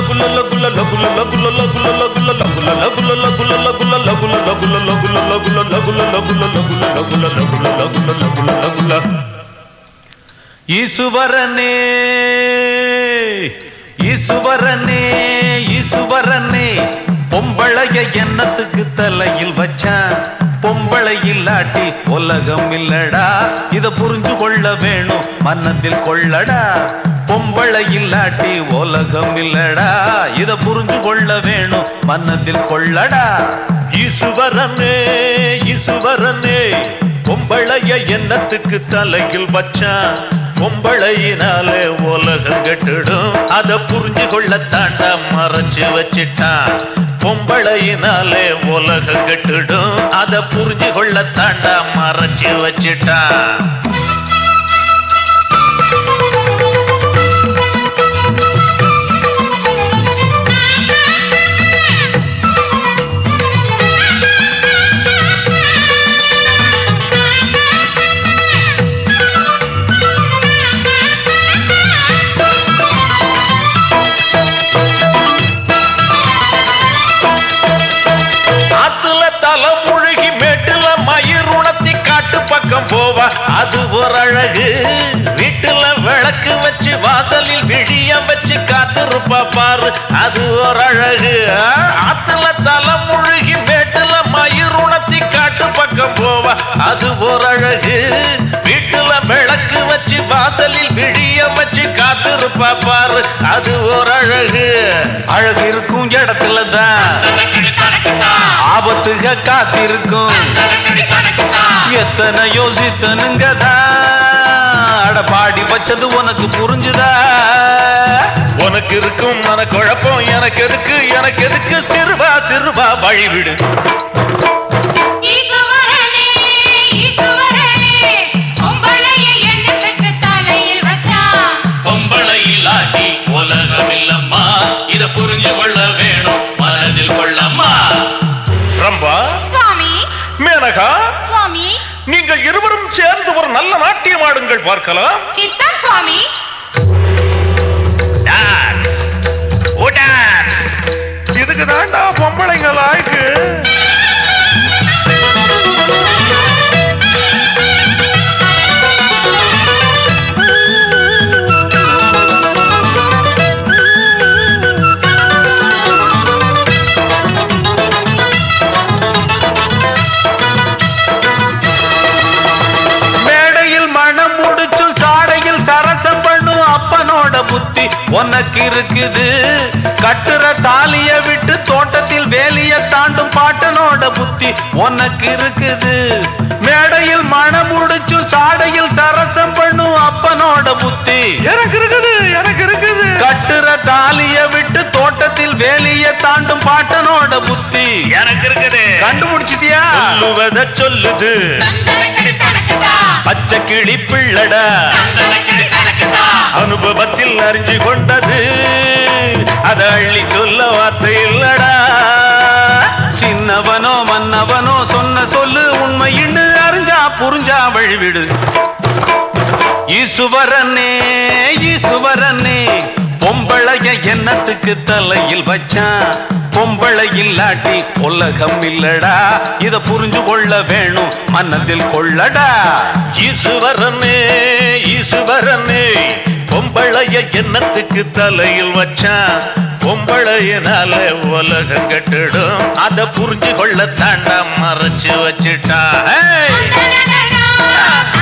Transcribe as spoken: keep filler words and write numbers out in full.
ஈசுவரனே ஈசுவரனே ஈசுவரனே பொம்பளைய எண்ணத்துக்கு தலையில் வச்சான் பொம்பளை இல்லாட்டி உலகம் இல்லடா இத புரிஞ்சு கொள்ள வேணும் மனதில் கொள்ளடா பொம்பளை இல்லாட்டி உலகம் இல்லடா இத புரிஞ்சு கொள்ள வேணும் மனதில் கொள்ளடா ஈசுவரனே ஈசுவரனே பொம்பளைய எண்ணத்துக்கு தலையில் வச்சான் பொம்பளையினாலே உலகம் கெட்டுடும் அத புரிஞ்சு கொள்ள தாண்டா மறைச்சு வச்சிட்டான் பொம்பளையினாலே உலகம் கெட்டுடும் அத புரிஞ்சு கொள்ள தாண்டா மறைச்சு வச்சிட்டான் போவா அது ஒரு அழகு வீட்டுல விளக்கு வச்சு வாசலில் விழிய வச்சு காத்திருப்பா பாரு அது ஒரு அழகு ஆத்துல தலை முழுகி மேட்டுல மயிருணத்தி காட்டு பக்கம் போவா அது ஒரு அழகு வீட்டுல விளக்கு வச்சு வாசலில் விழிய வச்சு காத்திருப்பா பாரு அது ஒரு அழகு அழகு இருக்கும் இடத்துலதான் ஆபத்துக காத்திருக்கும் எத்தனை யோசித்தனுங்கதா அட பாடி வச்சது உனக்கு புரிஞ்சுதா உனக்கு இருக்கும் மன குழப்பம் எனக்கு எதுக்கு எனக்கு எதுக்கு சிறுவா சிறுவா வழிவிடு பொம்பளை இல்லாட்டி உலகம் இல்லம்மா இத புரிஞ்சு கொள்ள வேணும் மனதில் கொள்ளம்மா ரம்பா சுவாமி மேனகா சுவாமி நீங்கள் இருவரும் சேர்ந்து ஒரு நல்ல நாட்டியம் ஆடுங்கள் பார்க்கலாம் சித்தம் சுவாமி டான்ஸ் ஓ டான்ஸ் இதுக்கு தாண்டா பொம்பளைங்க லாய்க்கு புத்தி உனக்கு இருக்குது கட்டுற தாலிய விட்டு தோட்டத்தில் வேலிய தாண்டும் பாட்டனோட புத்தி உனக்கு இருக்குது மேடையில் மனம் முடிச்சு சாடையில் சரசம் பண்ணும் அப்பனோட புத்தி எனக்கு இருக்குது எனக்கு இருக்குது கட்டுற தாலிய விட்டு தோட்டத்தில் வேலிய தாண்டும் பாட்டனோட புத்தி எனக்கு இருக்குது கண்டுபிடிச்சிட்டியா சொல்லுவத சொல்லுது பச்சை கிளி பிள்ளடா அனுபவத்தில் அறிஞ்சு கொண்டது அத அள்ளி சொல்ல வார்த்தை இல்லடா சின்னவனோ மன்னவனோ சொன்ன சொல்லு உண்மையின்னு அறிஞ்சா புரிஞ்சா வழிவிடு ஈசுவரனே ஈசுவரனே பொம்பளைய எண்ணத்துக்கு தலையில் வச்சான் பொம்பளை இல்லாட்டி உலகம் இல்லடா இத புரிஞ்சு கொள்ள வேணும் மனதில் கொள்ளடா ஈசுவரனே ஈசுவரனே பொம்பளைய எண்ணத்துக்கு தலையில் வச்சான் பொம்பளையினால உலகம் கட்டிடும் அத புரிஞ்சு கொள்ள தாண்டா மறைச்சு வச்சுட்டா